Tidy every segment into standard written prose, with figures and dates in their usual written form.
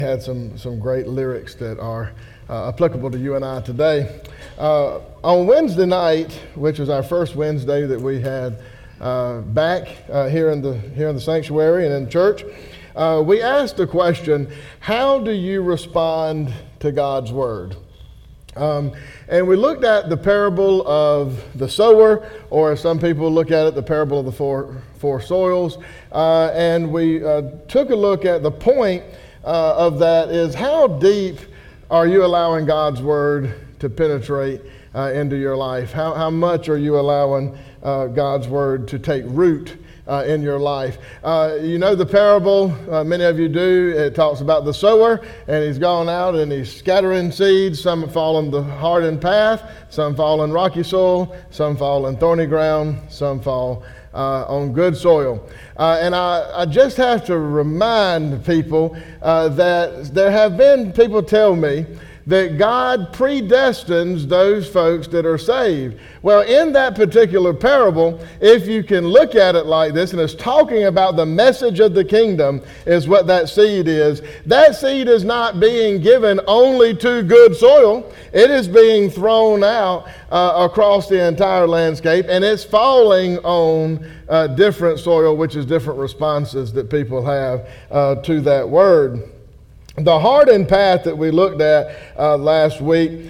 Had some great lyrics that are applicable to you and I today. On Wednesday night, which was our first Wednesday that we had back here in the sanctuary and in church, we asked the question: how do you respond to God's word? And we looked at the parable of the sower, or as some people look at it, the parable of the four soils, and we took a look at the point of that is, how deep are you allowing God's word to penetrate into your life? How much are you allowing God's word to take root in your life? You know the parable, many of you do. It talks about the sower, and he's gone out and he's scattering seeds. Some fall on the hardened path, some fall in rocky soil, some fall in thorny ground, some fall on good soil. And I just have to remind people that there have been people tell me that God predestines those folks that are saved. Well, in that particular parable, if you can look at it like this, and it's talking about the message of the kingdom is what that seed is. That seed is not being given only to good soil. It is being thrown out across the entire landscape, and it's falling on different soil, which is different responses that people have to that word. The hardened path that we looked at last week,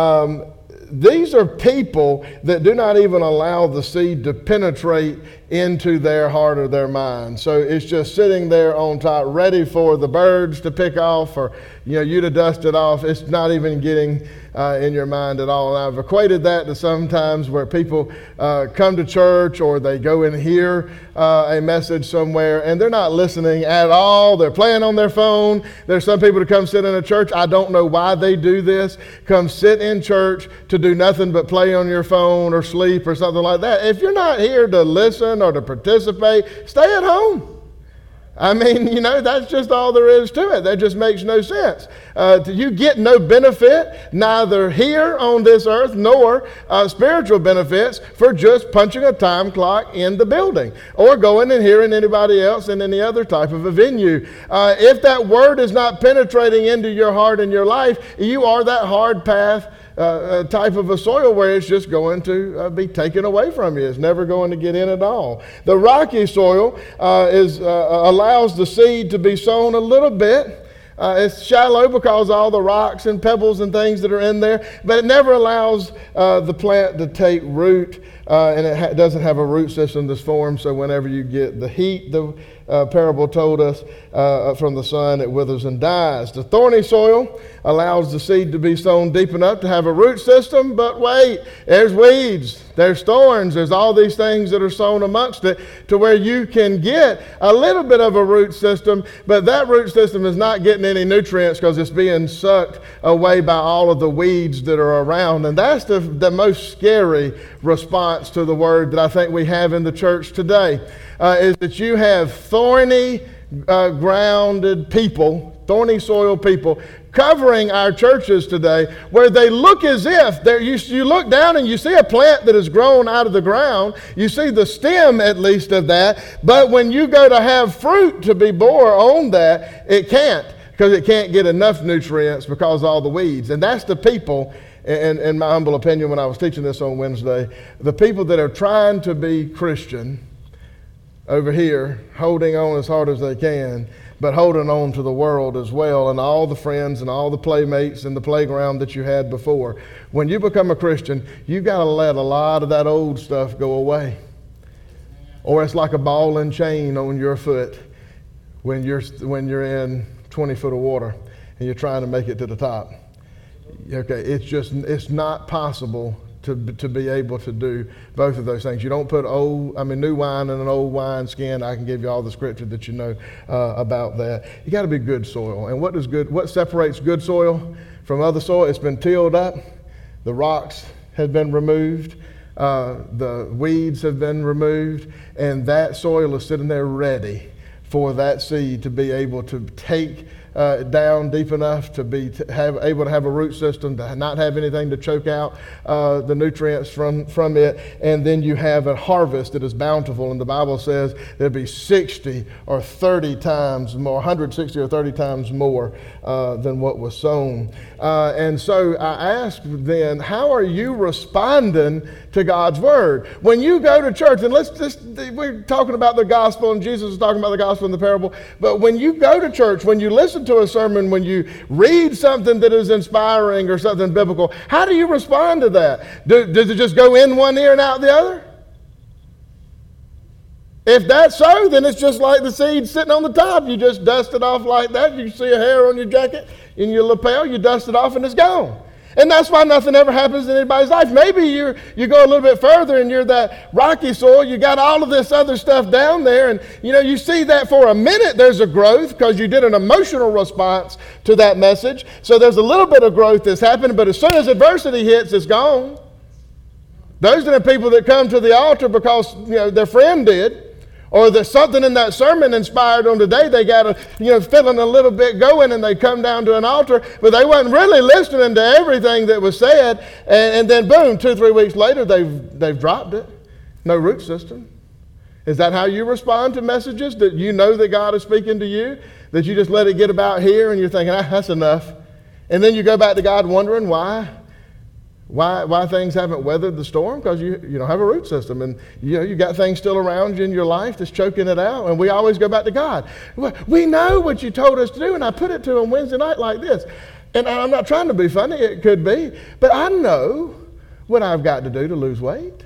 these are people that do not even allow the seed to penetrate into their heart or their mind. So it's just sitting there on top, ready for the birds to pick off, or you to dust it off. It's not even getting in your mind at all. And I've equated that to sometimes where people come to church, or they go and hear a message somewhere, and they're not listening at all. They're playing on their phone. There's some people that come sit in a church. I don't know why they do this. Come sit in church to do nothing but play on your phone or sleep or something like that. If you're not here to listen or to participate, stay at home. I mean, that's just all there is to it. That just makes no sense. You get no benefit, neither here on this earth nor spiritual benefits, for just punching a time clock in the building or going and hearing anybody else in any other type of a venue. If that word is not penetrating into your heart and your life, you are that hard path type of a soil where it's just going to be taken away from you. It's never going to get in at all. The rocky soil allows the seed to be sown a little bit. It's shallow because of all the rocks and pebbles and things that are in there, but it never allows the plant to take root, and it doesn't have a root system that's formed, so whenever you get the heat, the parable told us, from the sun, it withers and dies. The thorny soil allows the seed to be sown deep enough to have a root system, but wait, there's weeds, there's thorns, there's all these things that are sown amongst it, to where you can get a little bit of a root system, but that root system is not getting any nutrients because it's being sucked away by all of the weeds that are around. And that's the most scary response to the word that I think we have in the church today, is that you have thorny grounded people, thorny soil people, covering our churches today, where they look as if you look down and you see a plant that has grown out of the ground. You see the stem, at least, of that, but when you go to have fruit to be bore on that, it can't, because it can't get enough nutrients because of all the weeds. And that's the people, in my humble opinion, when I was teaching this on Wednesday, the people that are trying to be Christian over here, holding on as hard as they can, but holding on to the world as well, and all the friends and all the playmates and the playground that you had before. When you become a Christian, you've got to let a lot of that old stuff go away, or it's like a ball and chain on your foot when you're in 20 foot of water and you're trying to make it to the top. Okay, it's not possible to be able to do both of those things. You don't put new wine in an old wine skin. I can give you all the scripture that you know about that. You got to be good soil. And what separates good soil from other soil? It's been tilled up. The rocks have been removed. The weeds have been removed. And that soil is sitting there ready for that seed to be able to take down deep enough to be able to have a root system, to not have anything to choke out the nutrients from it. And then you have a harvest that is bountiful. And the Bible says there'll be 60 or 30 times more, 160 or 30 times more than what was sown. And so I asked then, how are you responding to God's word? When you go to church, and we're talking about the gospel, and Jesus is talking about the gospel in the parable, but when you go to church, when you listen to a sermon, when you read something that is inspiring or something biblical, how do you respond to that? Does it just go in one ear and out the other? If that's so, then it's just like the seed sitting on the top. You just dust it off like that. You see a hair on your jacket, in your lapel, you dust it off and it's gone. And that's why nothing ever happens in anybody's life. Maybe you go a little bit further and you're that rocky soil. You got all of this other stuff down there, and you see that for a minute there's a growth because you did an emotional response to that message. So there's a little bit of growth that's happening, but as soon as adversity hits, it's gone. Those are the people that come to the altar because their friend did. Or there's something in that sermon inspired them today. They got feeling a little bit going, and they come down to an altar, but they wasn't really listening to everything that was said. And then boom, 2-3 weeks later, they've dropped it. No root system. Is that how you respond to messages that you know that God is speaking to you? That you just let it get about here, and you're thinking, that's enough. And then you go back to God wondering why things haven't weathered the storm? Because you don't have a root system, and you got things still around you in your life that's choking it out. And we always go back to God. We know what you told us to do, and I put it to him Wednesday night like this. And I'm not trying to be funny, it could be, but I know what I've got to do to lose weight.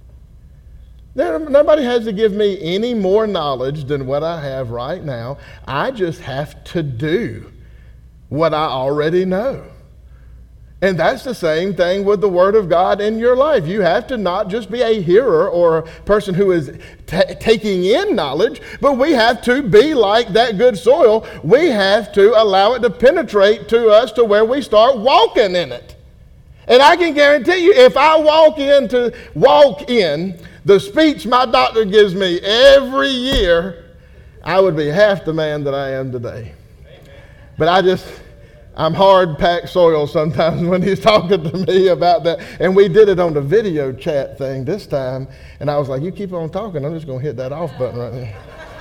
Nobody has to give me any more knowledge than what I have right now. I just have to do what I already know. And that's the same thing with the Word of God in your life. You have to not just be a hearer or a person who is taking in knowledge, but we have to be like that good soil. We have to allow it to penetrate to us to where we start walking in it. And I can guarantee you, if I walk in the speech my doctor gives me every year, I would be half the man that I am today. But I'm hard-packed soil sometimes when he's talking to me about that. And we did it on the video chat thing this time. And I was like, you keep on talking, I'm just going to hit that off button right there.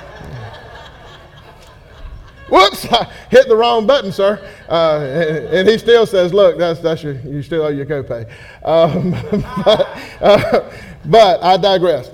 Whoops, I hit the wrong button, sir. And he still says, look, you still owe your copay. But I digress.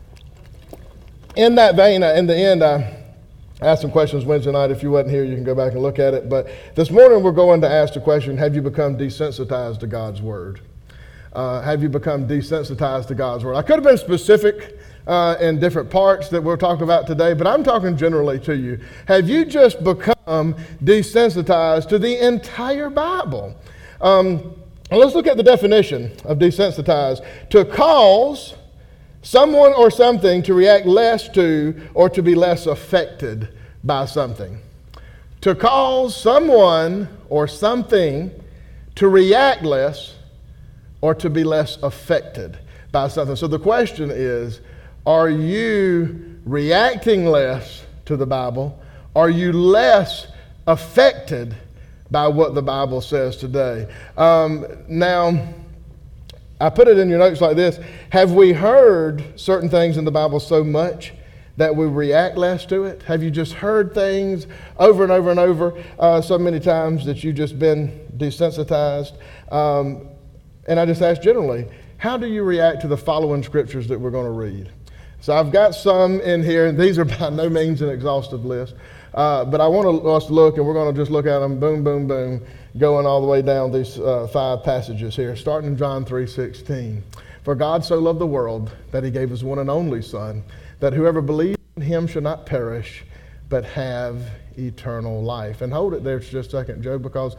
In that vein, in the end, I asked some questions Wednesday night. If you wasn't here, you can go back and look at it. But this morning we're going to ask the question, have you become desensitized to God's Word? Have you become desensitized to God's Word? I could have been specific in different parts that we'll talk about today, but I'm talking generally to you. Have you just become desensitized to the entire Bible? Let's look at the definition of desensitized. To cause someone or something to react less to or to be less affected by something. To cause someone or something to react less or to be less affected by something. So the question is, are you reacting less to the Bible? Are you less affected by what the Bible says today? Now, I put it in your notes like this. Have we heard certain things in the Bible so much that we react less to it? Have you just heard things over and over and over so many times that you've just been desensitized? And I just ask generally, how do you react to the following scriptures that we're going to read? So I've got some in here, and these are by no means an exhaustive list. But I want us to look, and we're going to just look at them, boom, boom, boom, going all the way down these 5 passages here, starting in John 3:16. For God so loved the world that he gave his one and only Son, that whoever believes in him shall not perish, but have eternal life. And hold it there for just a second, Joe, because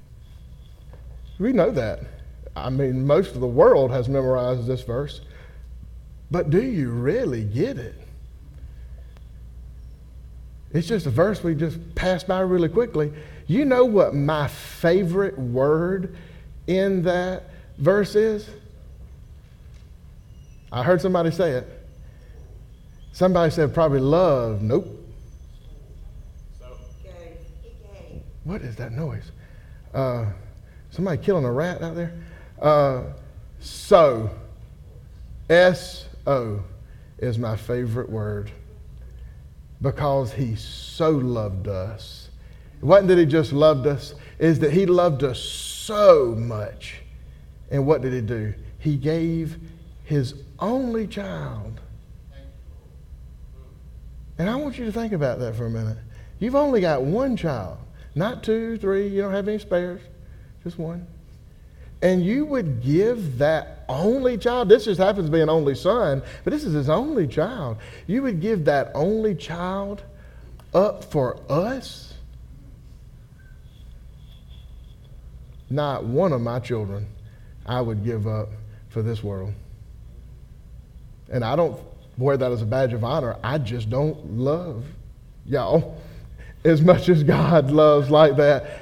we know that. I mean, most of the world has memorized this verse. But do you really get it? It's just a verse we just passed by really quickly. You know what my favorite word in that verse is? I heard somebody say it. Somebody said probably love. Nope. What is that noise? Somebody killing a rat out there? So, S-O is my favorite word, because he so loved us. It wasn't that he just loved us, is that he loved us so much. And what did he do? He gave his only child. And I want you to think about that for a minute. You've only got one child, not 2, 3, you don't have any spares, just one. And you would give that only child, this just happens to be an only son, but this is his only child. You would give that only child up for us? Not one of my children I would give up for this world. And I don't wear that as a badge of honor. I just don't love y'all as much as God loves like that.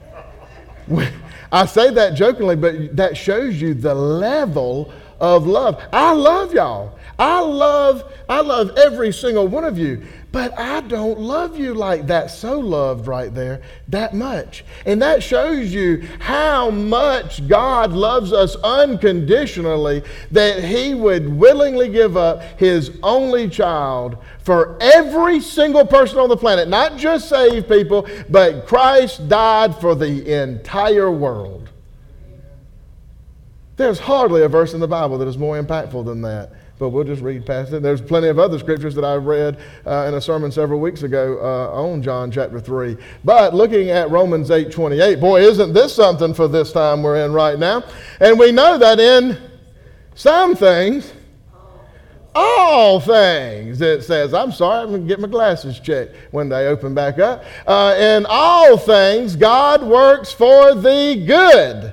I say that jokingly, but that shows you the level of love. I love y'all. I love every single one of you, but I don't love you like that. So loved right there, that much. And that shows you how much God loves us unconditionally, that he would willingly give up his only child for every single person on the planet, not just saved people, but Christ died for the entire world. There's hardly a verse in the Bible that is more impactful than that. But we'll just read past it. There's plenty of other scriptures that I read in a sermon several weeks ago on John chapter 3. But looking at Romans 8:28, boy, isn't this something for this time we're in right now? And we know that in some things, all things, it says, I'm sorry, I'm going to get my glasses checked when they open back up. In all things, God works for the good.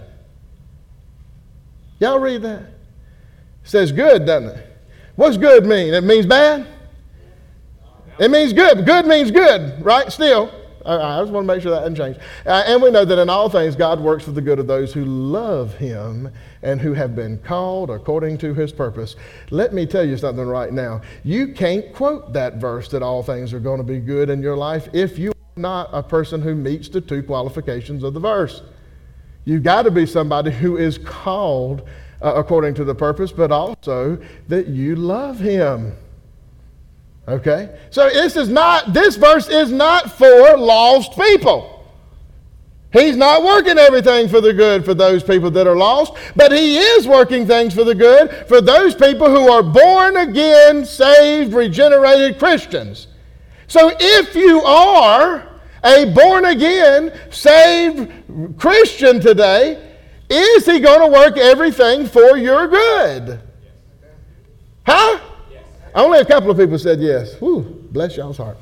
Y'all read that? It says good, doesn't it? What's good mean? It means bad? It means good. Good means good, right? Still. I just want to make sure that hasn't changed. And we know that in all things God works for the good of those who love him and who have been called according to his purpose. Let me tell you something right now. You can't quote that verse that all things are going to be good in your life if you are not a person who meets the two qualifications of the verse. You've got to be somebody who is called according to the purpose, but also that you love him. Okay? So this verse is not for lost people. He's not working everything for the good for those people that are lost, but he is working things for the good for those people who are born again, saved, regenerated Christians. So if you are a born again, saved Christian today, is he going to work everything for your good? Huh? Yes. Only a couple of people said yes. Whew, bless y'all's heart.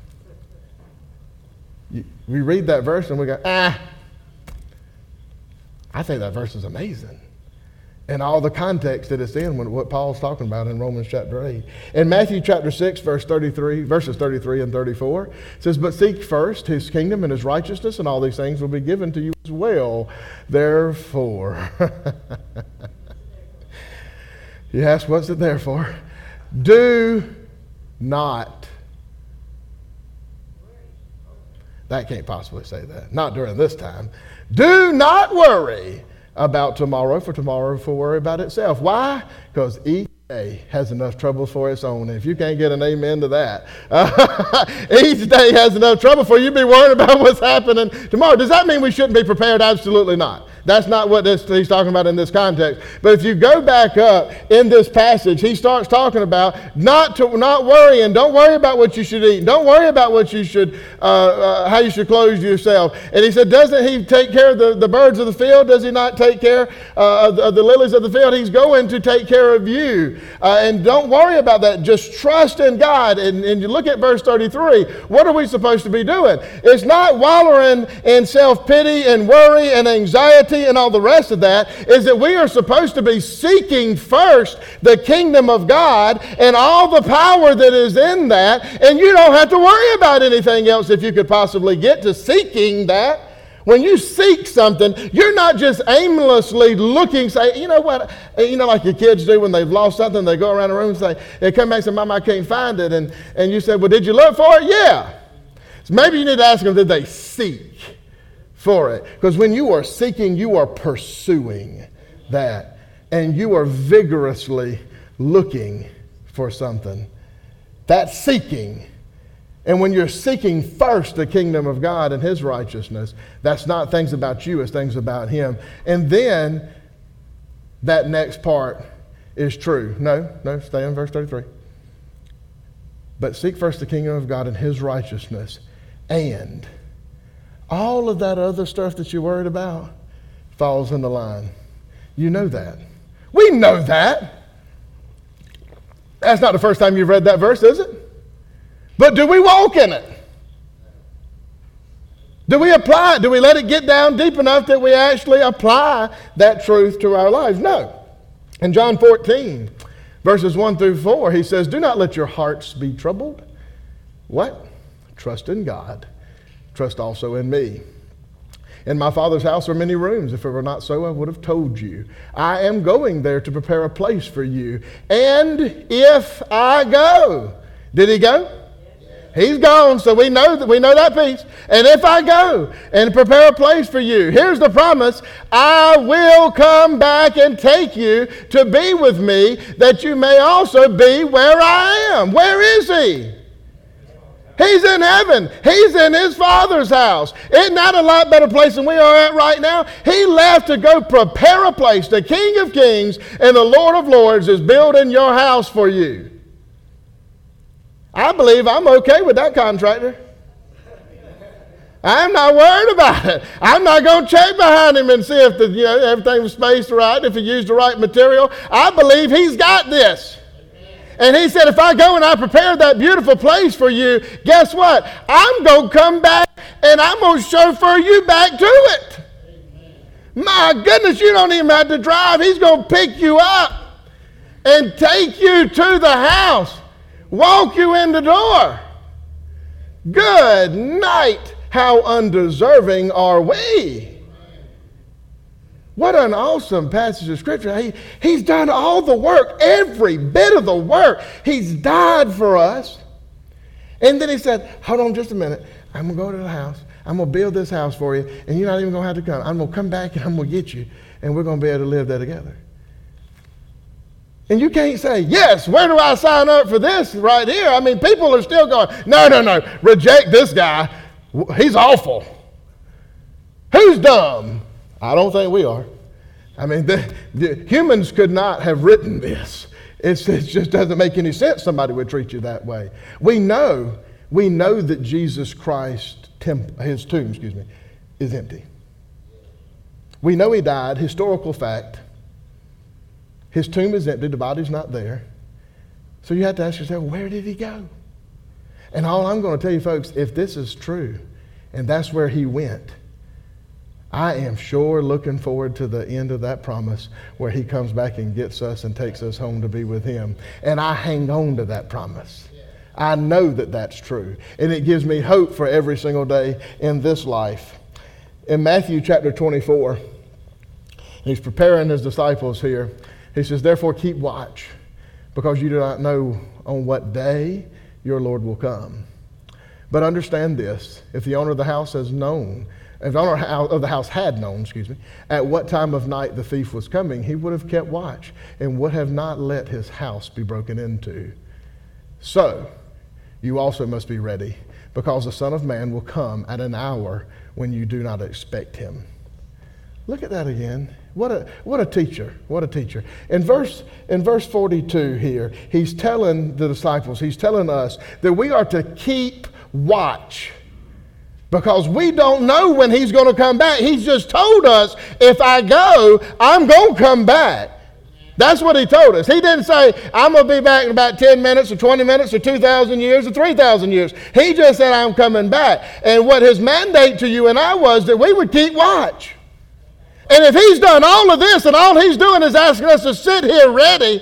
We read that verse and we go, I think that verse is amazing. And all the context that it's in, what Paul's talking about in Romans chapter 8. In Matthew chapter 6, verses 33 and 34, it says, but seek first his kingdom and his righteousness, and all these things will be given to you as well. Therefore, you ask, what's it there for? Do not. That can't possibly say that. Not during this time. Do not worry about tomorrow, for tomorrow will worry about itself. Why? Because each day has enough trouble for its own. And if you can't get an amen to that, each day has enough trouble for you to be worried about what's happening tomorrow. Does that mean we shouldn't be prepared? Absolutely not. That's not what he's talking about in this context. But if you go back up in this passage, he starts talking about not worrying. Don't worry about what you should eat. Don't worry about what you should, how you should clothe yourself. And he said, doesn't he take care of the birds of the field? Does he not take care of the lilies of the field? He's going to take care of you. And don't worry about that. Just trust in God. And you look at verse 33. What are we supposed to be doing? It's not wallowing in self-pity and worry and anxiety and all the rest of that. Is that we are supposed to be seeking first the kingdom of God and all the power that is in that, and you don't have to worry about anything else if you could possibly get to seeking that. When you seek something, you're not just aimlessly looking, say, you know what, like your kids do when they've lost something, they go around the room and say, they come back and say, Mom, I can't find it. And you say, well, did you look for it? Yeah. So maybe you need to ask them, did they seek? for it. Because when you are seeking, you are pursuing that. And you are vigorously looking for something. That's seeking. And when you're seeking first the kingdom of God and his righteousness, that's not things about you, it's things about him. And then that next part is true. No, stay in verse 33. But seek first the kingdom of God and his righteousness, and all of that other stuff that you're worried about falls in the line. You know that. We know that. That's not the first time you've read that verse, is it? But do we walk in it? Do we apply it? Do we let it get down deep enough that we actually apply that truth to our lives? No. In John 14, verses 1 through 4, he says, do not let your hearts be troubled. What? Trust in God. Trust also in me. In my Father's house are many rooms. If it were not so, I would have told you. I am going there to prepare a place for you. And if I go, did he go? He's gone, so we know that piece. And if I go and prepare a place for you, here's the promise: I will come back and take you to be with me, that you may also be where I am. Where is he? He's in heaven. He's in his Father's house. Isn't that a lot better place than we are at right now? He left to go prepare a place. The King of Kings and the Lord of Lords is building your house for you. I believe I'm okay with that contractor. I'm not worried about it. I'm not going to check behind him and see if everything was spaced right, if he used the right material. I believe he's got this. And he said, if I go and I prepare that beautiful place for you, guess what? I'm going to come back and I'm going to chauffeur you back to it. My goodness, you don't even have to drive. He's going to pick you up and take you to the house. Walk you in the door. Good night. How undeserving are we? What an awesome passage of Scripture. He's done all the work, every bit of the work. He's died for us. And then he said, hold on just a minute. I'm going to go to the house. I'm going to build this house for you, and you're not even going to have to come. I'm going to come back and I'm going to get you, and we're going to be able to live there together. And you can't say, yes, where do I sign up for this right here? I mean, people are still going, no, reject this guy. He's awful. Who's dumb? I don't think we are. I mean, the humans could not have written this. It just doesn't make any sense somebody would treat you that way. We know that Jesus Christ, his tomb, is empty. We know he died, historical fact. His tomb is empty, the body's not there. So you have to ask yourself, where did he go? And all I'm going to tell you folks, if this is true, and that's where he went, I am sure looking forward to the end of that promise where he comes back and gets us and takes us home to be with him. And I hang on to that promise. I know that that's true. And it gives me hope for every single day in this life. In Matthew chapter 24, he's preparing his disciples here. He says, therefore keep watch, because you do not know on what day your Lord will come. But understand this, if the owner of the house has known, if the owner of the house had known, at what time of night the thief was coming, he would have kept watch and would have not let his house be broken into. So you also must be ready, because the Son of Man will come at an hour when you do not expect him. Look at that again. What a teacher. What a teacher. In verse 42 here, he's telling the disciples, he's telling us that we are to keep watch, because we don't know when he's going to come back. He's just told us, if I go, I'm going to come back. That's what he told us. He didn't say, I'm going to be back in about 10 minutes or 20 minutes or 2,000 years or 3,000 years. He just said, I'm coming back. And what his mandate to you and I was that we would keep watch. And if he's done all of this and all he's doing is asking us to sit here ready,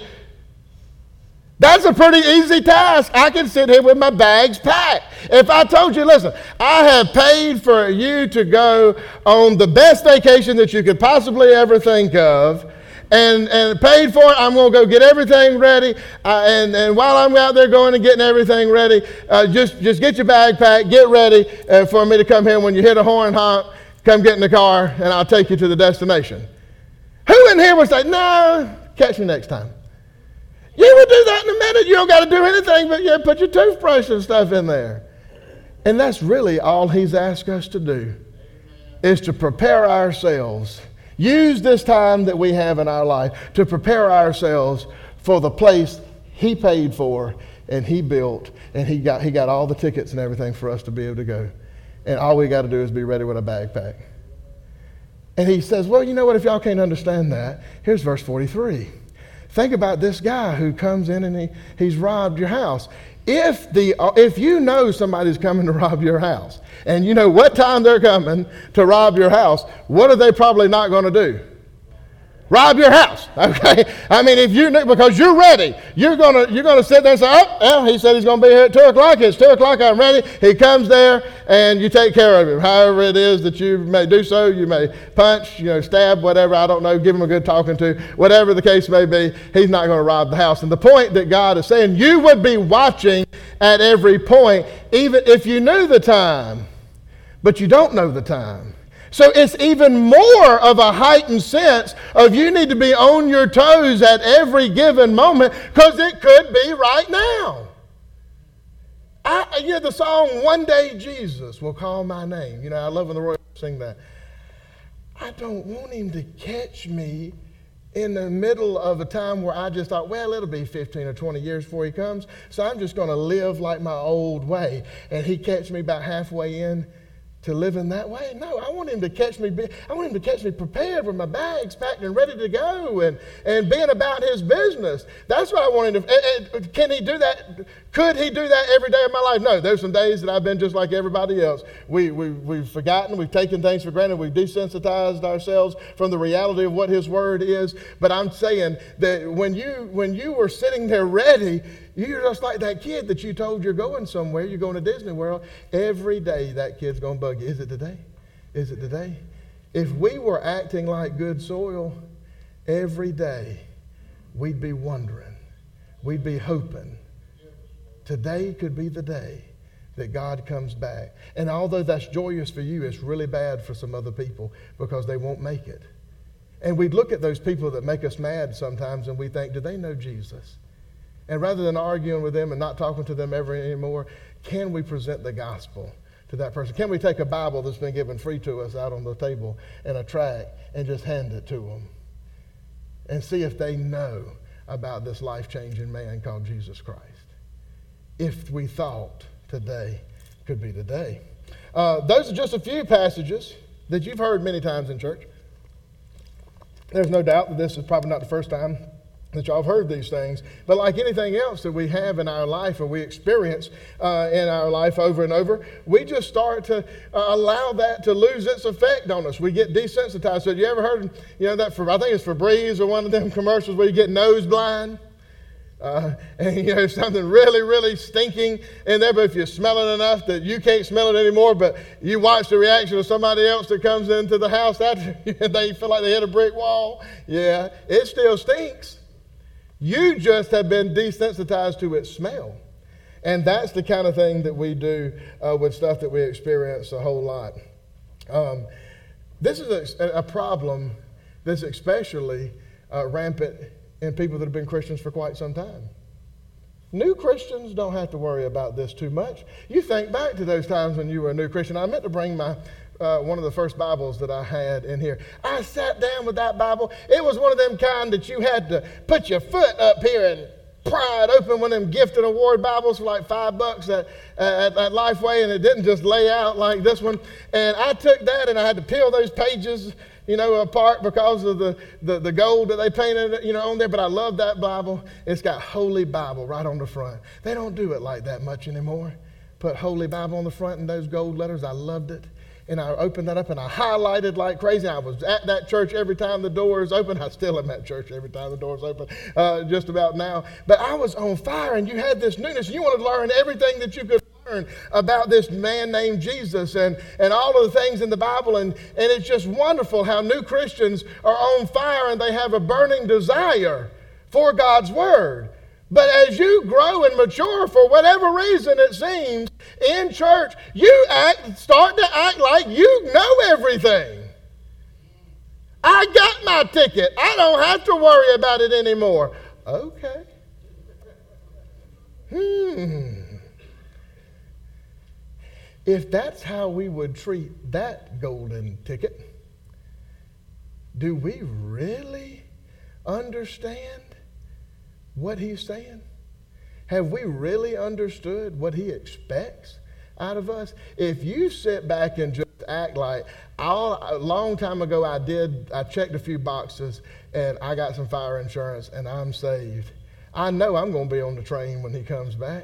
that's a pretty easy task. I can sit here with my bags packed. If I told you, listen, I have paid for you to go on the best vacation that you could possibly ever think of, and paid for it, I'm going to go get everything ready, and while I'm out there going and getting everything ready, just get your bag packed, get ready for me to come here when you hit a horn honk. come get in the car and I'll take you to the destination. Who in here would say, no, catch me next time? You would do that in a minute. You don't got to do anything but put your toothbrush and stuff in there. And that's really all he's asked us to do, is to prepare ourselves. Use this time that we have in our life to prepare ourselves for the place he paid for and he built, and he got all the tickets and everything for us to be able to go. And all we got to do is be ready with a backpack. And he says, well, you know what, if y'all can't understand that, here's verse 43. Think about this guy who comes in and he's robbed your house. If you know somebody's coming to rob your house, and you know what time they're coming to rob your house, what are they probably not going to do? Rob your house, okay? I mean, if you know, because you're ready, you're gonna sit there and say, oh, well, he said he's going to be here at 2 o'clock. It's 2 o'clock. I'm ready. He comes there, and you take care of him. However it is that you may do so, you may punch, stab, whatever. I don't know. Give him a good talking to. Whatever the case may be, he's not going to rob the house. And the point that God is saying, you would be watching at every point, even if you knew the time, but you don't know the time. So it's even more of a heightened sense of you need to be on your toes at every given moment, because it could be right now. The song, One Day Jesus Will Call My Name. I love when the Royals sing that. I don't want him to catch me in the middle of a time where I just thought, well, it'll be 15 or 20 years before he comes, so I'm just going to live like my old way. And he catch me about halfway in to living that way? No, I want him to catch me. I want him to catch me prepared with my bags packed and ready to go, and being about his business. That's what I want him to. And can he do that? Could he do that every day of my life? No. There's some days that I've been just like everybody else. We've forgotten. We've taken things for granted. We've desensitized ourselves from the reality of what his word is. But I'm saying that when you were sitting there ready, you're just like that kid that you told you're going somewhere. You're going to Disney World. Every day that kid's going to bug you. Is it today? Is it today? If we were acting like good soil every day, we'd be wondering. We'd be hoping. Today could be the day that God comes back. And although that's joyous for you, it's really bad for some other people because they won't make it. And we'd look at those people that make us mad sometimes and we think, do they know Jesus? And rather than arguing with them and not talking to them ever anymore, can we present the gospel to that person? Can we take a Bible that's been given free to us out on the table and a tract and just hand it to them and see if they know about this life-changing man called Jesus Christ? If we thought today could be today. Those are just a few passages that you've heard many times in church. There's no doubt that this is probably not the first time that y'all have heard these things. But like anything else that we have in our life or we experience in our life over and over, we just start to allow that to lose its effect on us. We get desensitized. So you ever heard, that I think it's Febreze or one of them commercials where you get nose blind? And something really, really stinking in there, but if you smell it enough that you can't smell it anymore, but you watch the reaction of somebody else that comes into the house after they feel like they hit a brick wall. Yeah, it still stinks. You just have been desensitized to its smell. And that's the kind of thing that we do with stuff that we experience a whole lot. This is a problem that's especially rampant in people that have been Christians for quite some time. New Christians don't have to worry about this too much. You think back to those times when you were a new Christian. I meant to bring my one of the first Bibles that I had in here. I sat down with that Bible. It was one of them kind that you had to put your foot up here and pry it open, one of them gift and award Bibles for like $5 at Lifeway, and it didn't just lay out like this one. And I took that and I had to peel those pages apart because of the gold that they painted, on there. But I love that Bible. It's got Holy Bible right on the front. They don't do it like that much anymore. Put Holy Bible on the front and those gold letters. I loved it. And I opened that up and I highlighted like crazy. I was at that church every time the door is open. I still am at church every time the door is open, just about now. But I was on fire, and you had this newness. You wanted to learn everything that you could learn about this man named Jesus and all of the things in the Bible. And it's just wonderful how new Christians are on fire and they have a burning desire for God's Word. But as you grow and mature, for whatever reason it seems, in church, you start to act like you know everything. I got my ticket. I don't have to worry about it anymore. Okay. If that's how we would treat that golden ticket, do we really understand what he's saying? Have we really understood what he expects out of us? If you sit back and just act like, a long time ago I checked a few boxes and I got some fire insurance and I'm saved. I know I'm going to be on the train when he comes back.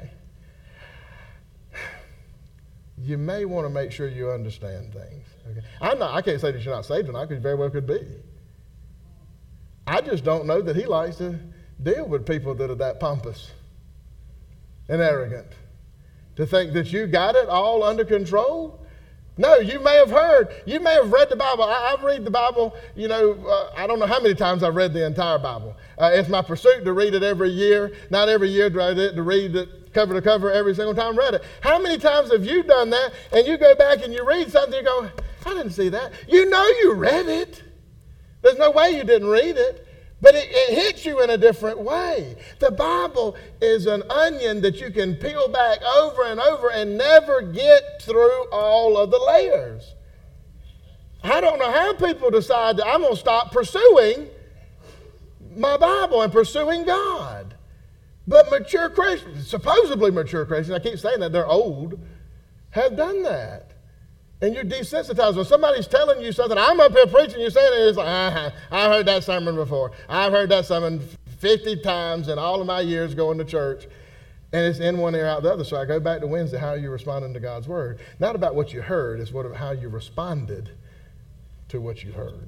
You may want to make sure you understand things. Okay? I can't say that you're not saved tonight, because you very well could be. I just don't know that he likes to deal with people that are that pompous and arrogant. To think that you got it all under control. No, you may have read the Bible. I read the Bible, I don't know how many times I've read the entire Bible. It's my pursuit to read it every year. Not every year do I read it cover to cover every single time I read it. How many times have you done that and you go back and you read something and you go, I didn't see that. You know you read it. There's no way you didn't read it. But it hits you in a different way. The Bible is an onion that you can peel back over and over and never get through all of the layers. I don't know how people decide that I'm going to stop pursuing my Bible and pursuing God. But mature Christians, supposedly mature Christians, I keep saying that, they're old, have done that. And you're desensitized. When somebody's telling you something, I'm up here preaching, you're saying it, it's like, I've heard that sermon before. I've heard that sermon 50 times in all of my years going to church. And it's in one ear, out the other. So I go back to Wednesday, how are you responding to God's word? Not about what you heard, it's how you responded to what you heard.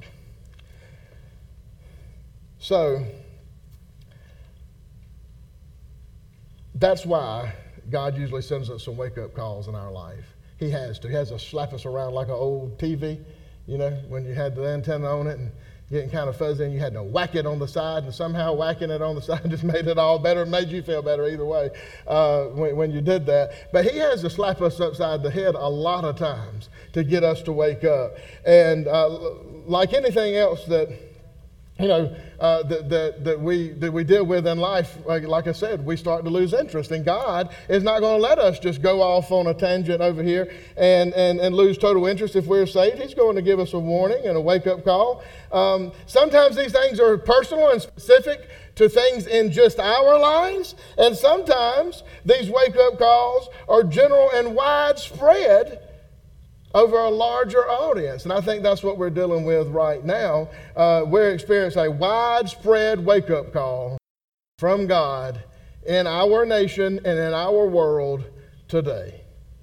So, that's why God usually sends us some wake-up calls in our life. He has to. He has to slap us around like an old TV, when you had the antenna on it and getting kind of fuzzy and you had to whack it on the side, and somehow whacking it on the side just made it all better, made you feel better either way when you did that. But he has to slap us upside the head a lot of times to get us to wake up. And like anything else that that we deal with in life, like I said, we start to lose interest. And God is not going to let us just go off on a tangent over here and lose total interest if we're saved. He's going to give us a warning and a wake-up call. Sometimes these things are personal and specific to things in just our lives. And sometimes these wake-up calls are general and widespread over a larger audience. And I think that's what we're dealing with right now. We're experiencing a widespread wake-up call from God in our nation and in our world today.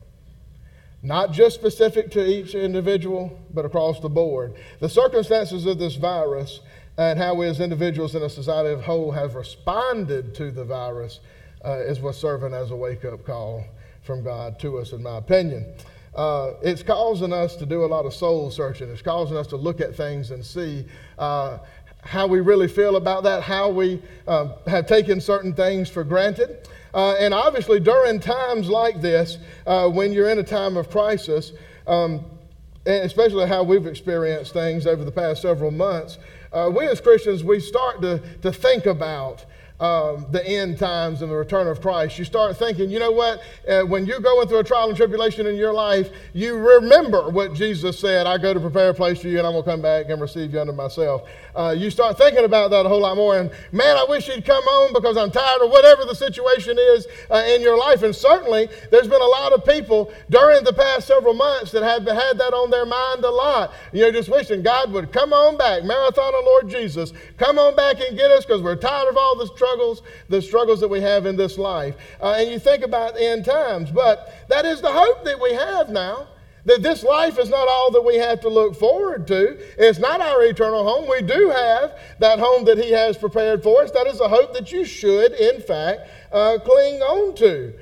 Not just specific to each individual, but across the board. The circumstances of this virus and how we as individuals in a society as a whole have responded to the virus is what's serving as a wake-up call from God to us, in my opinion. It's causing us to do a lot of soul searching. It's causing us to look at things and see how we really feel about that, how we have taken certain things for granted. And obviously during times like this, when you're in a time of crisis, and especially how we've experienced things over the past several months, we as Christians, we start to think about the end times and the return of Christ. You start thinking, you know what, when you're going through a trial and tribulation in your life, you remember what Jesus said, I go to prepare a place for you and I'm going to come back and receive you unto myself. You start thinking about that a whole lot more, and man, I wish he'd come on because I'm tired of whatever the situation is in your life. And certainly there's been a lot of people during the past several months that have had that on their mind a lot. Just wishing God would come on back, Marathon of Lord Jesus, come on back and get us because we're tired of all the struggles that we have in this life. And you think about end times, but that is the hope that we have now. That this life is not all that we have to look forward to. It's not our eternal home. We do have that home that he has prepared for us. That is a hope that you should, in fact, cling on to.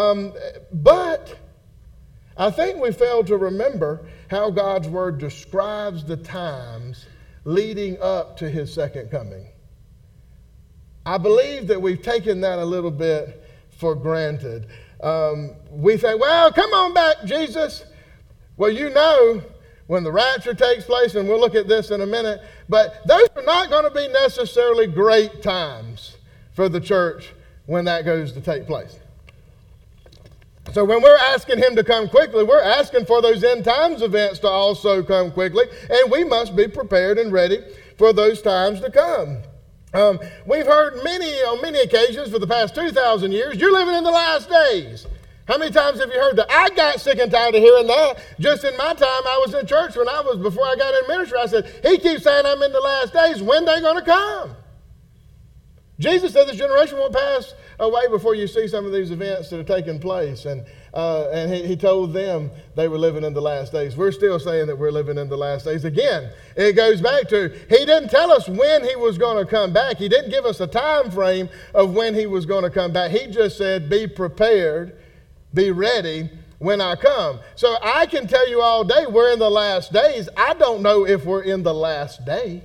But I think we fail to remember how God's word describes the times leading up to his second coming. I believe that we've taken that a little bit for granted. We think, well, come on back, Jesus. Well, you know, when the rapture takes place, and we'll look at this in a minute, but those are not going to be necessarily great times for the church when that goes to take place. So when we're asking him to come quickly, we're asking for those end times events to also come quickly, and we must be prepared and ready for those times to come. We've heard on many occasions for the past 2,000 years, you're living in the last days. How many times have you heard that? I got sick and tired of hearing that. Just in my time, I was in church before I got in ministry, I said, he keeps saying I'm in the last days. When they going to come? Jesus said this generation won't pass away before you see some of these events that are taking place. And he told them they were living in the last days. We're still saying that we're living in the last days. Again, it goes back to, he didn't tell us when he was going to come back. He didn't give us a time frame of when he was going to come back. He just said, be prepared, be ready when I come. So I can tell you all day we're in the last days. I don't know if we're in the last day.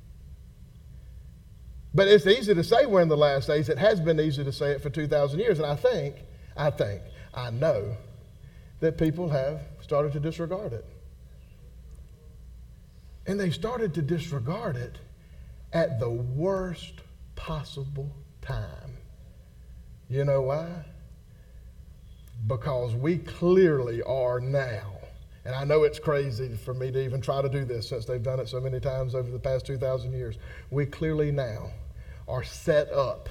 But it's easy to say we're in the last days. It has been easy to say it for 2,000 years. And I know that people have started to disregard it. And they started to disregard it at the worst possible time. You know why? Because we clearly are now. And I know it's crazy for me to even try to do this since they've done it so many times over the past 2,000 years. We clearly now are set up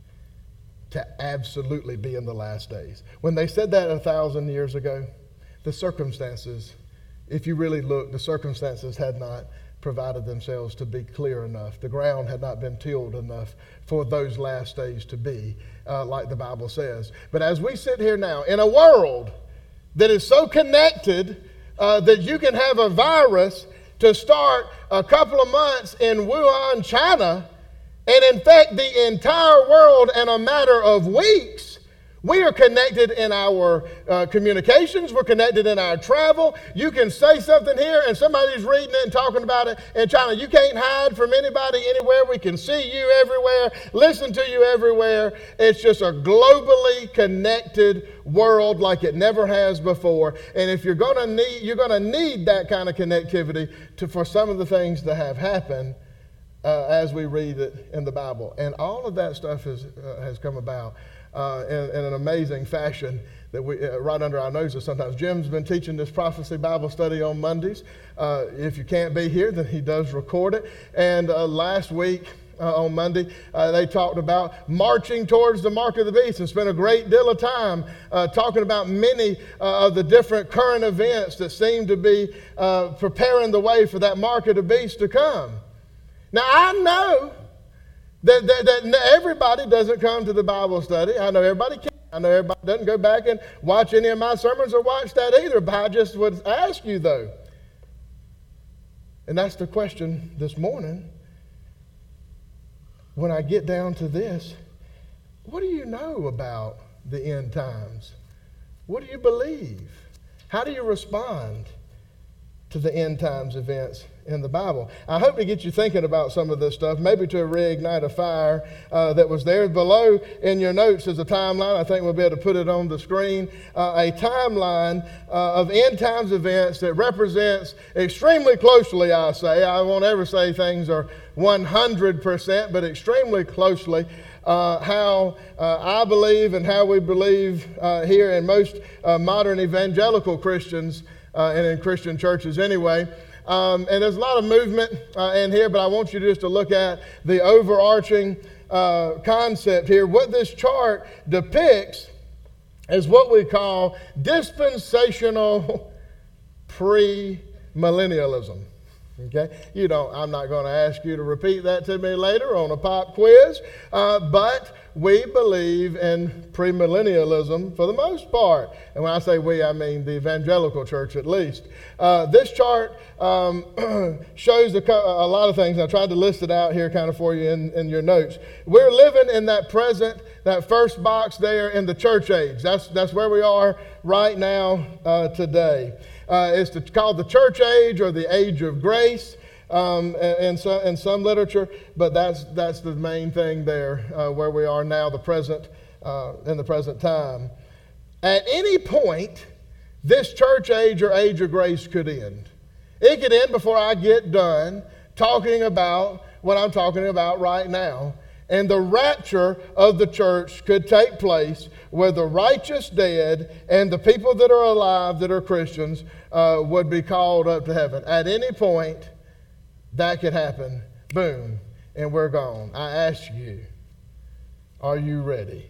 to absolutely be in the last days. When they said that 1,000 years ago, the circumstances, if you really look, the circumstances had not provided themselves to be clear enough. The ground had not been tilled enough for those last days to be like the Bible says. But as we sit here now, in a world that is so connected that you can have a virus to start a couple of months in Wuhan, China, and infect the entire world in a matter of weeks. We are connected in our communications. We're connected in our travel. You can say something here and somebody's reading it and talking about it in China. You can't hide from anybody anywhere. We can see you everywhere, listen to you everywhere. It's just a globally connected world like it never has before. And if you're going to need that kind of connectivity for some of the things to have happened as we read it in the Bible. And all of that stuff has come about in an amazing fashion that we right under our noses sometimes. Jim's been teaching this prophecy Bible study on Mondays. If you can't be here, then he does record it. And last week on Monday, they talked about marching towards the mark of the beast and spent a great deal of time talking about many of the different current events that seem to be preparing the way for that mark of the beast to come. Now, I know that everybody doesn't come to the Bible study. I know everybody can't. I know everybody doesn't go back and watch any of my sermons or watch that either. But I just would ask you, though, and that's the question this morning, when I get down to this, what do you know about the end times? What do you believe? How do you respond to the end times events in the Bible? I hope to get you thinking about some of this stuff, maybe to reignite a fire that was there. Below in your notes is a timeline. I think we'll be able to put it on the screen. A timeline of end times events that represents extremely closely, I say. I won't ever say things are 100%, but extremely closely how I believe and how we believe here in most modern evangelical Christians and in Christian churches anyway. And there's a lot of movement in here, but I want you just to look at the overarching concept here. What this chart depicts is what we call dispensational premillennialism. Okay, I'm not going to ask you to repeat that to me later on a pop quiz, but we believe in premillennialism for the most part. And when I say we, I mean the evangelical church at least. This chart shows a lot of things. I tried to list it out here kind of for you in your notes. We're living in that first box there in the church age. That's where we are right now today. It's called the church age or the age of grace. in some literature, but that's the main thing there where we are now, in the present time. At any point, this church age or age of grace could end. It could end before I get done talking about what I'm talking about right now. And the rapture of the church could take place where the righteous dead and the people that are alive that are Christians would be called up to heaven. At any point, that could happen. Boom. And we're gone. I ask you, are you ready?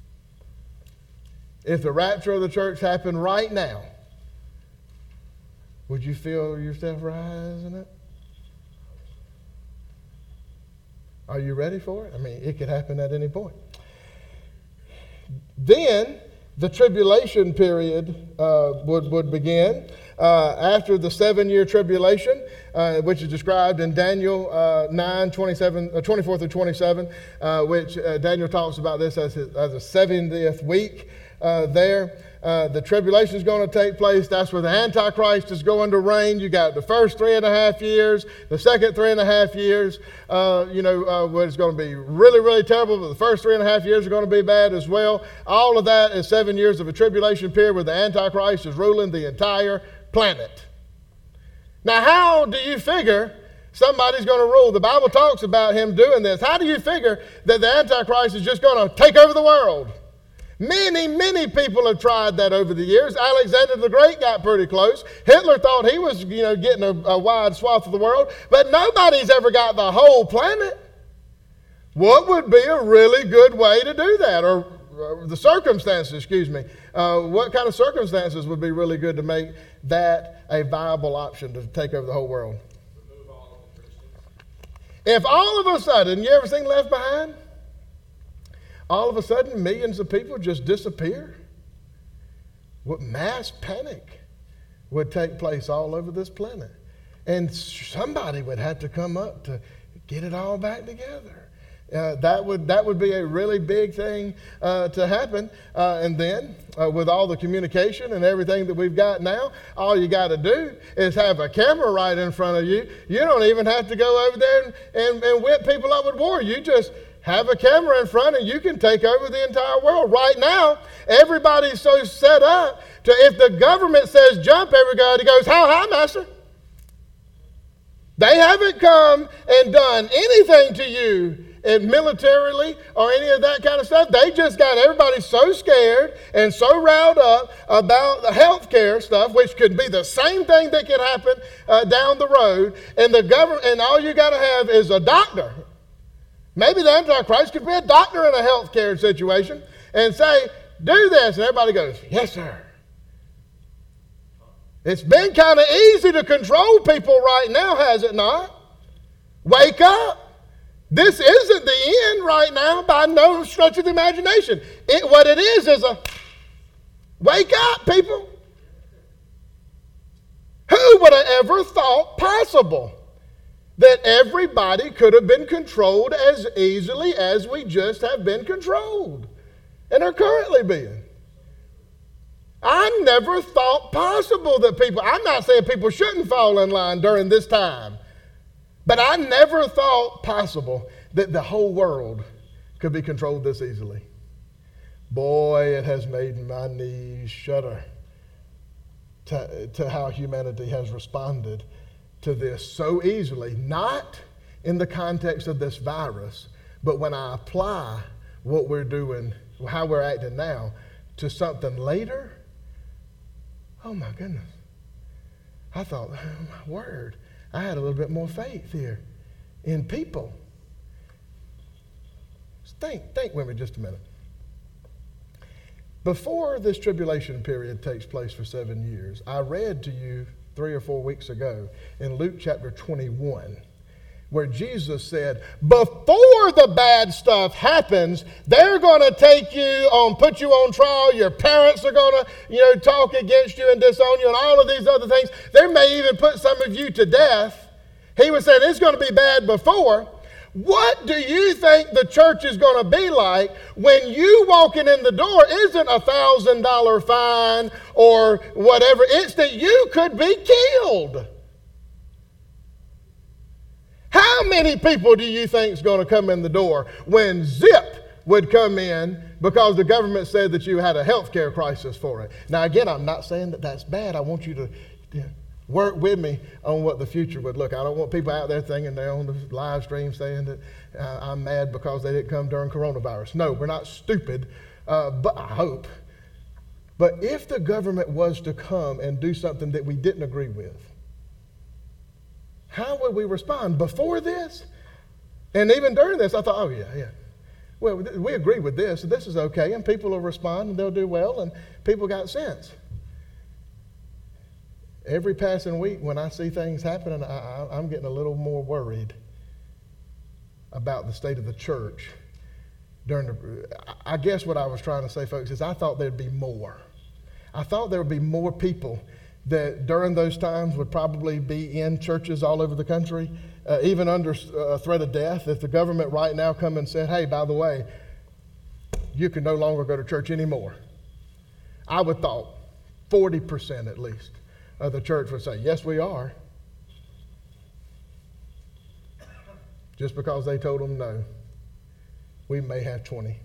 If the rapture of the church happened right now, would you feel yourself rising up? Are you ready for it? I mean, it could happen at any point. Then the tribulation period would begin after the 7-year tribulation, which is described in Daniel 9, 24 through 27, which Daniel talks about this as a 70th week there. The tribulation is going to take place. That's where the Antichrist is going to reign. You got the first 3.5 years, the second 3.5 years, where it's going to be really, really terrible, but the first 3.5 years are going to be bad as well. All of that is 7 years of a tribulation period where the Antichrist is ruling the entire planet. Now, how do you figure somebody's going to rule? The Bible talks about him doing this. How do you figure that the Antichrist is just going to take over the world? Many, many people have tried that over the years. Alexander the Great got pretty close. Hitler thought he was, getting a wide swath of the world, but nobody's ever got the whole planet. What would be a really good way to do that? Or the circumstances, what kind of circumstances would be really good to make that a viable option to take over the whole world? Remove all of the Christians. If all of a sudden, you ever seen Left Behind? All of a sudden, millions of people just disappear. What mass panic would take place all over this planet. And somebody would have to come up to get it all back together. That would be a really big thing to happen. And then, with all the communication and everything that we've got now, all you got to do is have a camera right in front of you. You don't even have to go over there and whip people up with war. You just have a camera in front and you can take over the entire world. Right now, everybody's so set up to if the government says jump, everybody goes, how high, master? They haven't come and done anything to you militarily or any of that kind of stuff. They just got everybody so scared and so riled up about the health care stuff, which could be the same thing that could happen down the road. And the government, and all you got to have is a doctor. Maybe the Antichrist could be a doctor in a health care situation and say, do this. And everybody goes, yes, sir. It's been kind of easy to control people right now, has it not? Wake up. This isn't the end right now by no stretch of the imagination. What it is a wake up, people. Who would have ever thought possible that everybody could have been controlled as easily as we just have been controlled and are currently being? I never thought possible that I'm not saying people shouldn't fall in line during this time, but I never thought possible that the whole world could be controlled this easily. Boy, it has made my knees shudder to how humanity has responded to this so easily, not in the context of this virus, but when I apply what we're doing, how we're acting now, to something later. Oh my goodness. I thought, oh my word, I had a little bit more faith here in people. Think with me just a minute. Before this tribulation period takes place for 7 years, I read to you 3 or 4 weeks ago in Luke chapter 21, where Jesus said, before the bad stuff happens, they're going to put you on trial. Your parents are going to, talk against you and disown you and all of these other things. They may even put some of you to death. He was saying it's going to be bad before. What do you think the church is going to be like when you walking in the door isn't a $1,000 fine or whatever? It's that you could be killed. How many people do you think is going to come in the door when zip would come in because the government said that you had a health care crisis for it? Now, again, I'm not saying that that's bad. I want you to work with me on what the future would look. I don't want people out there thinking they're on the live stream saying that I'm mad because they didn't come during coronavirus. No, we're not stupid, but I hope. But if the government was to come and do something that we didn't agree with, how would we respond? Before this, and even during this, I thought, oh, yeah. Well, we agree with this, so this is okay, and people will respond, and they'll do well, and people got sense. Every passing week when I see things happening, I'm getting a little more worried about the state of the church. I guess what I was trying to say, folks, is I thought there'd be more. I thought there would be more people that during those times would probably be in churches all over the country, even under threat of death. If the government right now come and said, hey, by the way, you can no longer go to church anymore, I would thought 40% at least of the church would say, yes, we are. Just because they told them no, we may have 20%.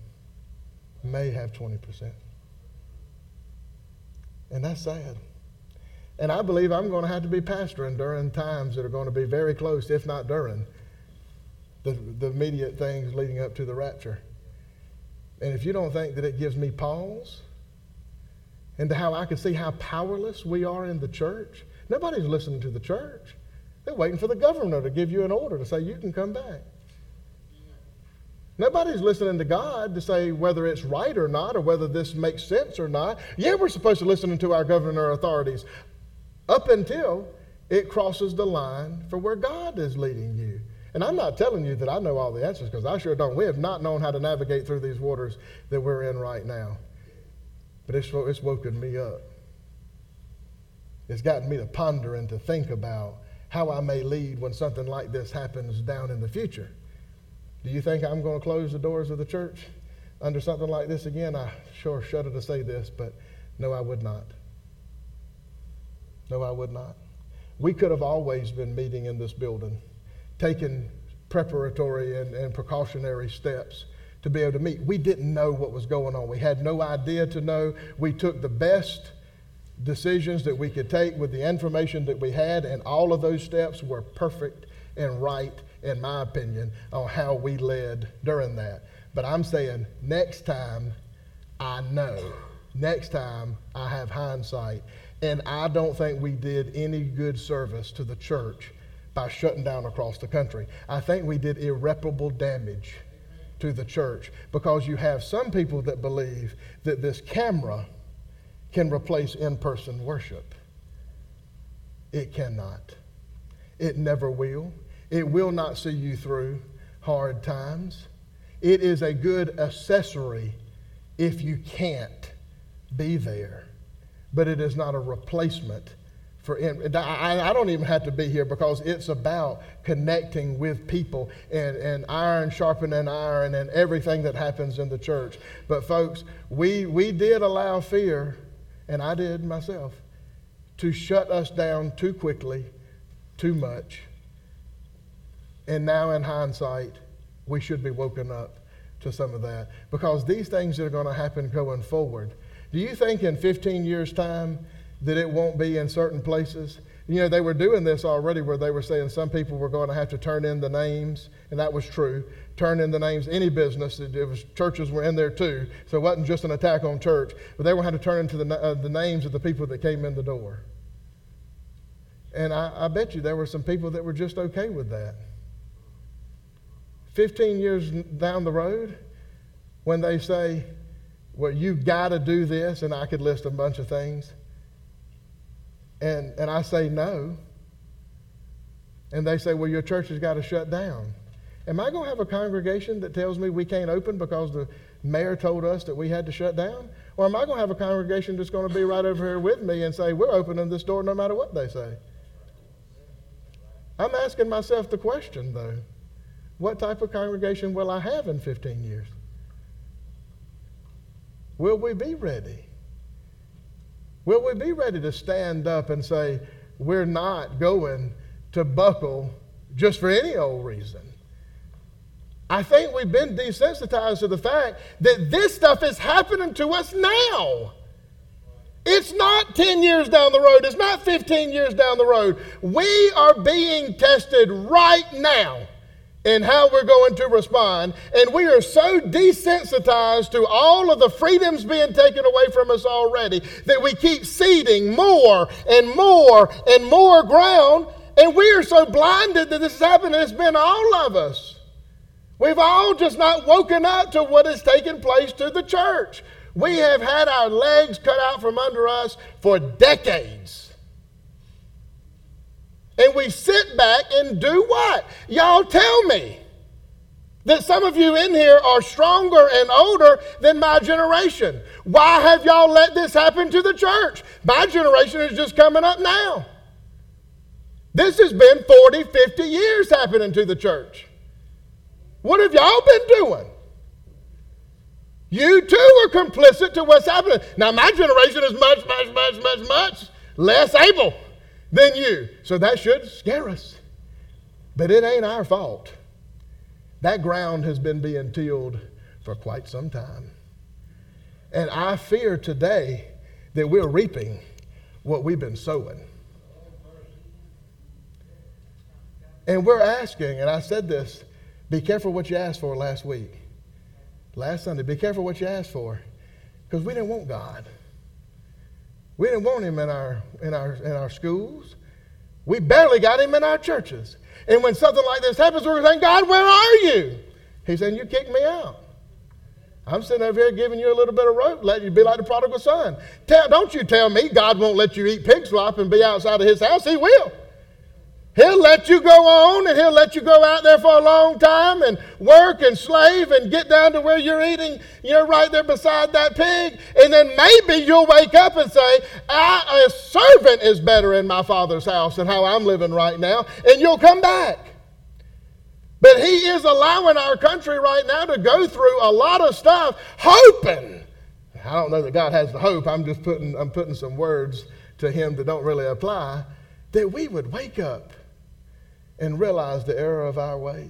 And that's sad. And I believe I'm going to have to be pastoring during times that are going to be very close, if not during the immediate things leading up to the rapture. And if you don't think that it gives me pause into how I can see how powerless we are in the church, nobody's listening to the church. They're waiting for the governor to give you an order to say you can come back. Nobody's listening to God to say whether it's right or not, or whether this makes sense or not. Yeah, we're supposed to listen to our governor authorities up until it crosses the line for where God is leading you. And I'm not telling you that I know all the answers, because I sure don't. We have not known how to navigate through these waters that we're in right now. But it's woken me up. It's gotten me to ponder and to think about how I may lead when something like this happens down in the future. Do you think I'm going to close the doors of the church under something like this again? I sure shudder to say this, but no, I would not. No, I would not. We could have always been meeting in this building, taking preparatory and precautionary steps to be able to meet. We didn't know what was going on. We had no idea to know. We took the best decisions that we could take with the information that we had, and all of those steps were perfect and right, in my opinion, on how we led during that. But I'm saying next time I know. Next time I have hindsight. And I don't think we did any good service to the church by shutting down across the country. I think we did irreparable damage to the church, because you have some people that believe that this camera can replace in-person worship. It cannot. It never will. It will not see you through hard times. It is a good accessory if you can't be there, but it is not a replacement for. I don't even have to be here, because it's about connecting with people and iron sharpening iron and everything that happens in the church. But folks, we did allow fear, and I did myself, to shut us down too quickly, too much. And now in hindsight, we should be woken up to some of that, because these things that are going to happen going forward. Do you think in 15 years' time that it won't be in certain places? You know, they were doing this already, where they were saying some people were going to have to turn in the names, and that was true. Turn in the names, any business. Churches were in there too, so it wasn't just an attack on church. But they were having to turn into the names of the people that came in the door. And I bet you there were some people that were just okay with that. 15 years down the road, when they say, well, you got to do this, and I could list a bunch of things, and I say no, and they say, well, your church has got to shut down. Am I going to have a congregation that tells me we can't open because the mayor told us that we had to shut down? Or am I going to have a congregation that's going to be right over here with me and say, we're opening this door no matter what they say? I'm asking myself the question, though. What type of congregation will I have in 15 years? Will we be ready? Will we be ready to stand up and say, we're not going to buckle just for any old reason. I think we've been desensitized to the fact that this stuff is happening to us now. It's not 10 years down the road. It's not 15 years down the road. We are being tested right now in how we're going to respond. And we are so desensitized to all of the freedoms being taken away from us already that we keep ceding more and more and more ground. And we are so blinded that this is happening. It's been all of us. We've all just not woken up to what has taken place to the church. We have had our legs cut out from under us for decades. And we sit back and do what? Y'all tell me that some of you in here are stronger and older than my generation. Why have y'all let this happen to the church? My generation is just coming up now. This has been 40, 50 years happening to the church. What have y'all been doing? You too are complicit to what's happening. Now, my generation is much less able than you. So that should scare us. But it ain't our fault. That ground has been being tilled for quite some time. And I fear today that we're reaping what we've been sowing. And we're asking, and I said this, be careful what you asked for last week. Last Sunday, be careful what you ask for, because we didn't want God. We didn't want him in our schools. We barely got him in our churches. And when something like this happens, we're saying, God, where are you? He's saying, you kicked me out. I'm sitting over here giving you a little bit of rope, letting you be like the prodigal son. Don't you tell me God won't let you eat pig slop and be outside of his house. He will. He'll let you go on, and he'll let you go out there for a long time and work and slave and get down to where you're eating, right there beside that pig. And then maybe you'll wake up and say, a servant is better in my Father's house than how I'm living right now. And you'll come back. But he is allowing our country right now to go through a lot of stuff, hoping. I don't know that God has the hope. I'm putting some words to him that don't really apply, that we would wake up and realize the error of our ways.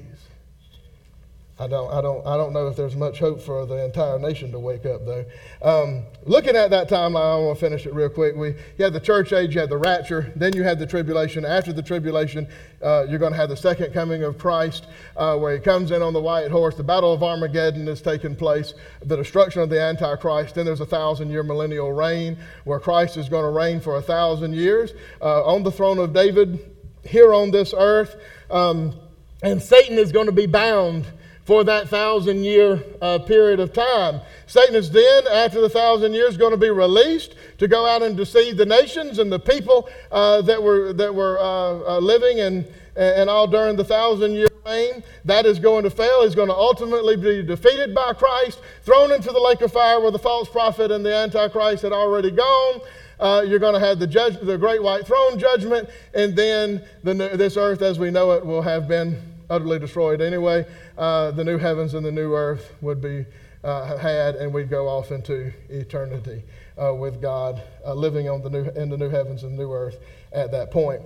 I don't know if there's much hope for the entire nation to wake up, though. Looking at that timeline, I want to finish it real quick. You had the church age, you had the rapture, then you had the tribulation. After the tribulation, you're going to have the second coming of Christ, where he comes in on the white horse. The battle of Armageddon is taking place, the destruction of the Antichrist. Then there's a 1,000-year millennial reign, where Christ is going to reign for 1,000 years on the throne of David here on this earth. And Satan is going to be bound for that 1,000-year period of time. Satan is then, after the 1,000 years, going to be released to go out and deceive the nations and the people that were living and all during the 1,000-year reign. That is going to fail. He's going to ultimately be defeated by Christ, thrown into the lake of fire where the false prophet and the Antichrist had already gone. You're going to have the great white throne judgment, and then this earth as we know it will have been utterly destroyed anyway. The new heavens and the new earth would be had, and we'd go off into eternity with God, living in the new heavens and new earth at that point.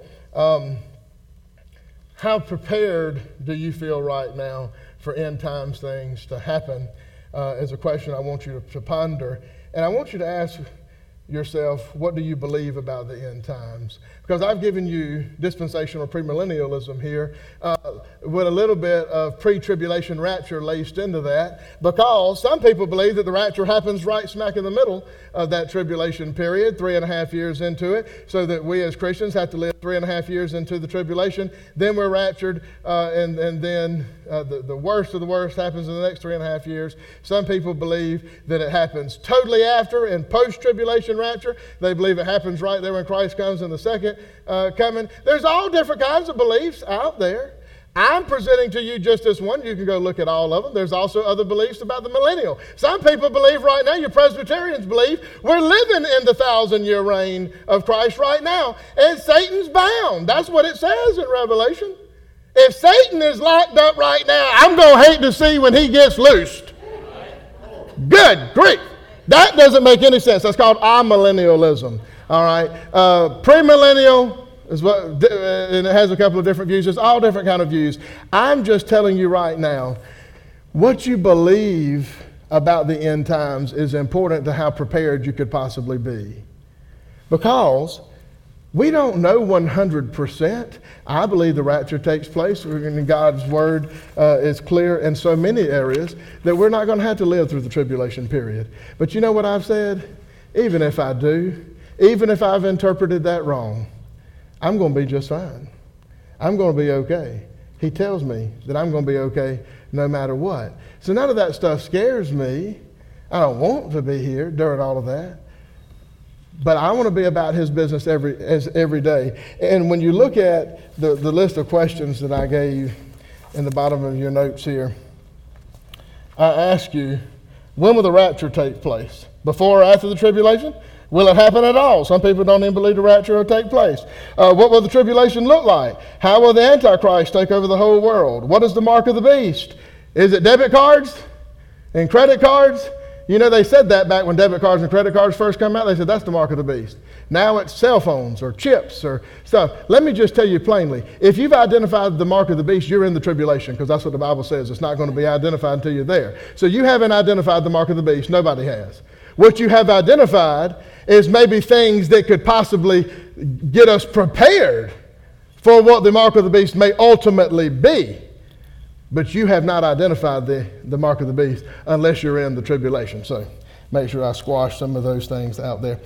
How prepared do you feel right now for end times things to happen? Is a question I want you to ponder, and I want you to ask yourself, what do you believe about the end times? Because I've given you dispensational premillennialism here with a little bit of pre-tribulation rapture laced into that, because some people believe that the rapture happens right smack in the middle of that tribulation period, 3.5 years into it, so that we as Christians have to live 3.5 years into the tribulation, then we're raptured, and then the worst of the worst happens in the next 3.5 years. Some people believe that it happens totally after in post-tribulation rapture. They believe it happens right there when Christ comes in the second coming. There's all different kinds of beliefs out there. I'm presenting to you just this one. You can go look at all of them. There's also other beliefs about the millennial. Some people believe right now, you Presbyterians believe, we're living in the 1,000-year reign of Christ right now, and Satan's bound. That's what it says in Revelation. If Satan is locked up right now, I'm going to hate to see when he gets loosed. Good grief. That doesn't make any sense. That's called amillennialism. All right. Premillennial, and it has a couple of different views. It's all different kind of views. I'm just telling you right now, what you believe about the end times is important to how prepared you could possibly be. Because we don't know 100%. I believe the rapture takes place, and God's word is clear in so many areas that we're not going to have to live through the tribulation period. But you know what I've said? Even if I do, even if I've interpreted that wrong, I'm going to be just fine. I'm going to be okay. He tells me that I'm going to be okay no matter what. So none of that stuff scares me. I don't want to be here during all of that. But I want to be about his business every day. And when you look at the list of questions that I gave in the bottom of your notes here, I ask you, when will the rapture take place? Before or after the tribulation? Will it happen at all? Some people don't even believe the rapture will take place. What will the tribulation look like? How will the Antichrist take over the whole world? What is the mark of the beast? Is it debit cards and credit cards? You know, they said that back when debit cards and credit cards first come out. They said that's the mark of the beast. Now it's cell phones or chips or stuff. Let me just tell you plainly, if you've identified the mark of the beast, you're in the tribulation, because that's what the Bible says. It's not going to be identified until you're there. So you haven't identified the mark of the beast. Nobody has. What you have identified is maybe things that could possibly get us prepared for what the mark of the beast may ultimately be. But you have not identified the mark of the beast unless you're in the tribulation. So make sure I squash some of those things out there.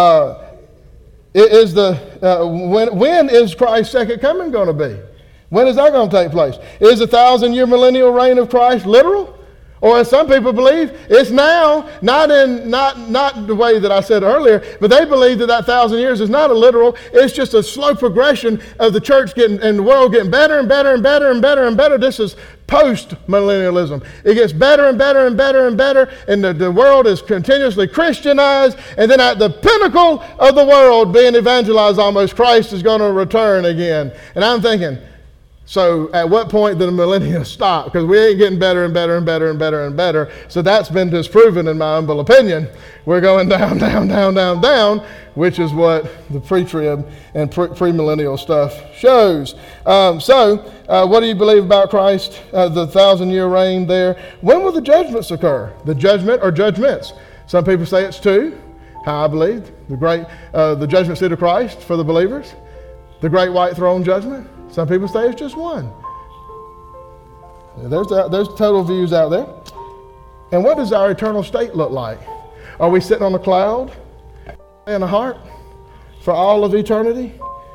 When is Christ's second coming going to be? When is that going to take place? Is the 1,000-year millennial reign of Christ literal? Or as some people believe, it's now, not the way that I said earlier, but they believe that 1,000 years is not a literal, it's just a slow progression of the church and the world getting better and better and better and better and better. This is post-millennialism. It gets better and better and better and better, and the world is continuously Christianized, and then at the pinnacle of the world being evangelized almost, Christ is going to return again. And I'm thinking, so at what point did the millennium stop? Because we ain't getting better and better and better and better and better. So that's been disproven in my humble opinion. We're going down, down, down, down, down, which is what the pre-trib and pre-millennial stuff shows. What do you believe about Christ, the 1,000-year reign there? When will the judgments occur? The judgment or judgments? Some people say it's two. How I believe, the judgment seat of Christ for the believers, the great white throne judgment. Some people say it's just one. There's total views out there. And what does our eternal state look like? Are we sitting on a cloud in a harp for all of eternity?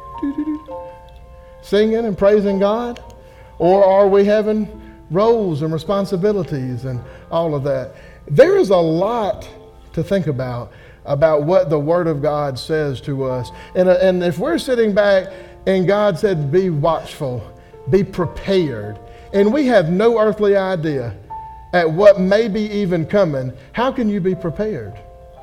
Singing and praising God? Or are we having roles and responsibilities and all of that? There is a lot to think about what the Word of God says to us. And if we're sitting back and God said, be watchful, be prepared, and we have no earthly idea at what may be even coming, how can you be prepared?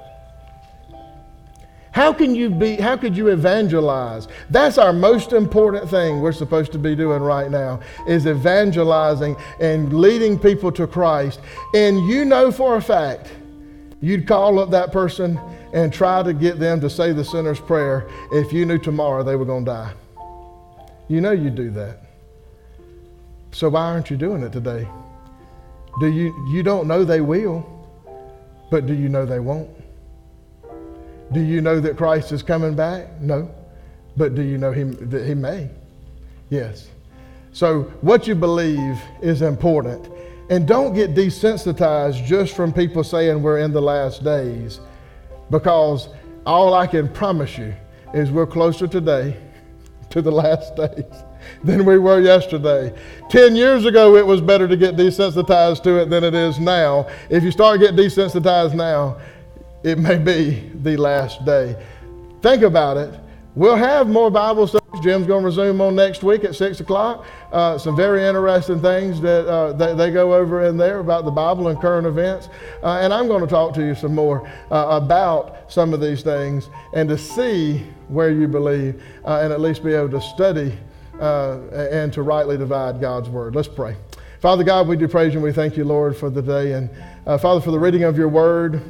How could you evangelize? That's our most important thing we're supposed to be doing right now, is evangelizing and leading people to Christ. And you know for a fact, you'd call up that person and try to get them to say the sinner's prayer if you knew tomorrow they were going to die. You know you do that. So why aren't you doing it today? You don't know they will, but do you know they won't? Do you know that Christ is coming back? No. But do you know that he may? Yes. So what you believe is important. And don't get desensitized just from people saying we're in the last days, because all I can promise you is we're closer today to the last days than we were yesterday. 10 years ago, it was better to get desensitized to it than it is now. If you start getting desensitized now, it may be the last day. Think about it. We'll have more Bible studies. Jim's going to resume on next week at 6 o'clock. Some very interesting things that they go over in there about the Bible and current events. And I'm going to talk to you some more about some of these things and to see where you believe and at least be able to study and to rightly divide God's word. Let's pray. Father God, we do praise you and we thank you, Lord, for the day. And Father, for the reading of your word.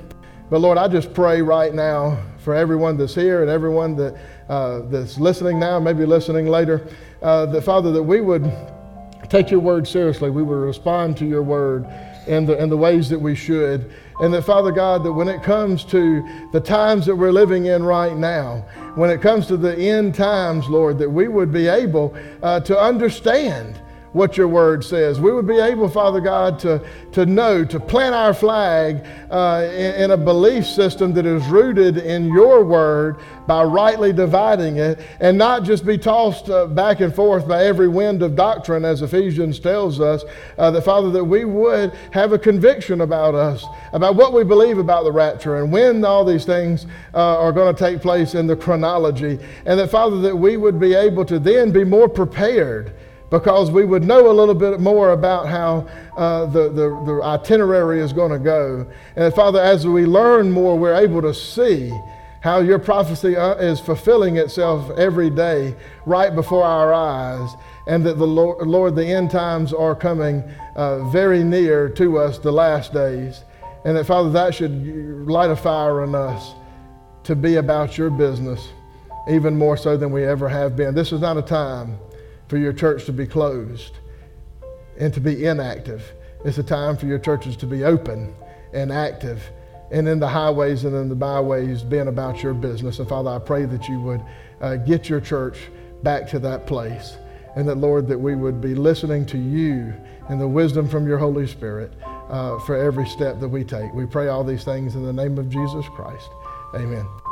But Lord, I just pray right now for everyone that's here and everyone that's listening now, maybe listening later, that Father, that we would take your word seriously. We would respond to your word in the ways that we should. And that, Father God, that when it comes to the times that we're living in right now, when it comes to the end times, Lord, that we would be able to understand what your word says. We would be able, Father God, to know, to plant our flag in a belief system that is rooted in your word by rightly dividing it, and not just be tossed back and forth by every wind of doctrine, as Ephesians tells us, that, Father, that we would have a conviction about us, about what we believe about the rapture and when all these things are going to take place in the chronology, and that, Father, that we would be able to then be more prepared, because we would know a little bit more about how the itinerary is going to go. And Father, as we learn more, we're able to see how your prophecy is fulfilling itself every day right before our eyes, and that the Lord, the end times are coming very near to us, the last days. And that, Father, that should light a fire in us to be about your business, even more so than we ever have been. This is not a time for your church to be closed and to be inactive. It's a time for your churches to be open and active, and in the highways and in the byways being about your business. And Father, I pray that you would get your church back to that place, and that, Lord, that we would be listening to you and the wisdom from your Holy Spirit for every step that we take. We pray all these things in the name of Jesus Christ. Amen.